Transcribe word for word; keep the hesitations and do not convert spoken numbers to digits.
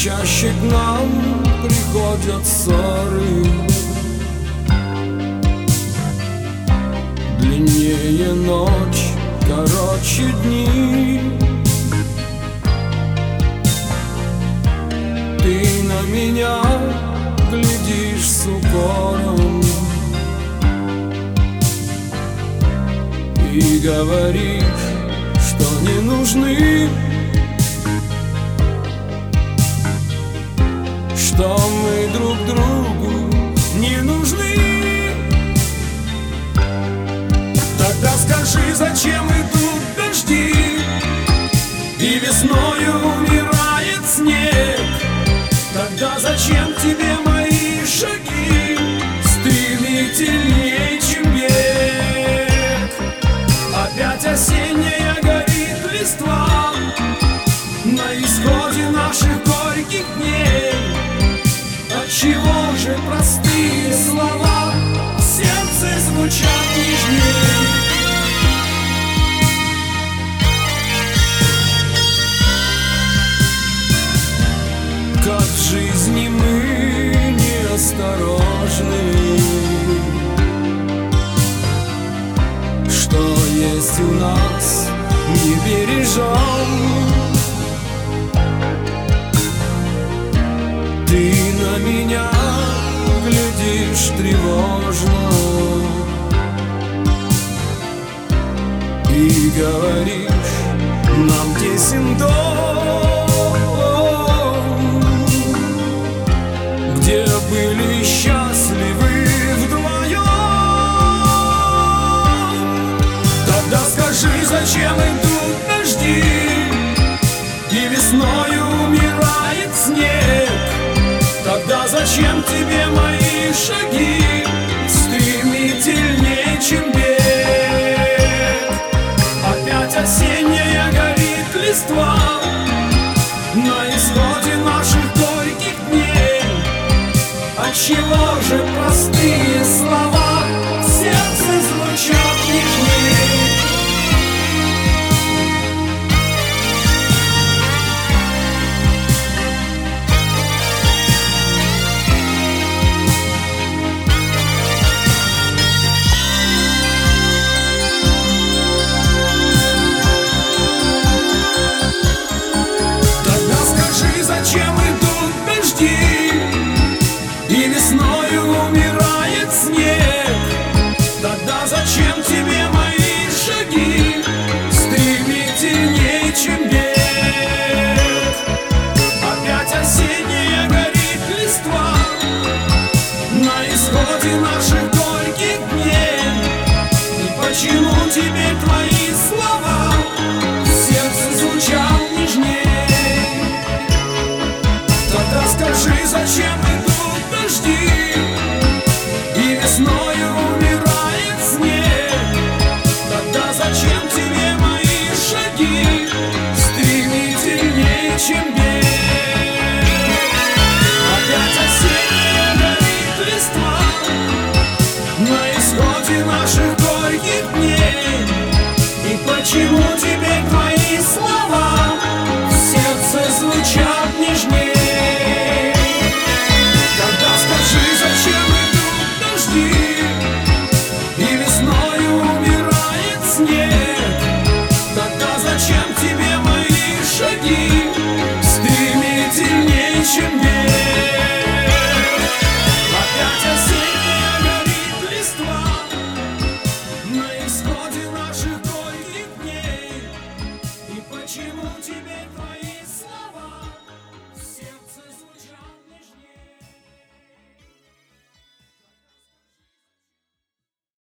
чаще к нам приходят ссоры. Длиннее ночь, короче дни. Ты на меня глядишь с укором и говоришь, что не нужны, что мы друг другу не нужны. Тогда скажи, зачем идут дожди и весною умирает снег? Тогда зачем тебе мои шаги стремительнее, чем бег? Опять осенняя горит листва на исходе наших горьких дней. Отчего же простые слова в сердце звучат нежней? Как в жизни мы неосторожны, что есть у нас не бережем. Ты на меня глядишь тревожно и говоришь, нам тесен дом, где были счастливы вдвоем. Тогда скажи, зачем идут дожди и весною умирает снег? Тогда зачем тебе мои шаги стремительнее, чем бег? Опять осенняя горит листва на исходе наших горьких дней. Отчего же простые слова в сердце звучат нежней? Зачем идут дожди и весною умирает снег? Тогда зачем тебе мои шаги стремительнее, чем бег? Опять осенняя горит листва на исходе наших горьких дней. И почему теперь твои слова в сердце звучат нежнее? Тогда скажи, зачем идут дожди и весною умирает снег? Тогда зачем тебе мои шаги стремительнее, чем бег? Опять осенняя горит листва на исходе наших горьких дней. И почему теперь твои слова в сердце звучат нежнее? И весною умирает снег. Тогда зачем тебе мои шаги стремительнее, чем бег? Опять осенняя горит листва на исходе наших горьких дней. И почему тебе твои